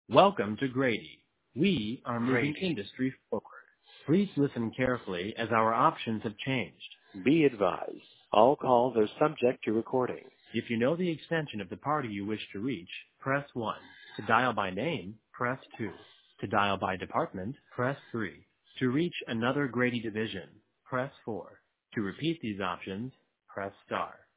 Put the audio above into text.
Welcome to Grady. We are moving Grady. industry forward. Please listen carefully as our options have changed. Be advised, all calls are subject to recording. If you know the extension of the party you wish to reach, press 1. To dial by name, press 2. To dial by department, press 3. To reach another Grady division, press 4. To repeat these options, press star.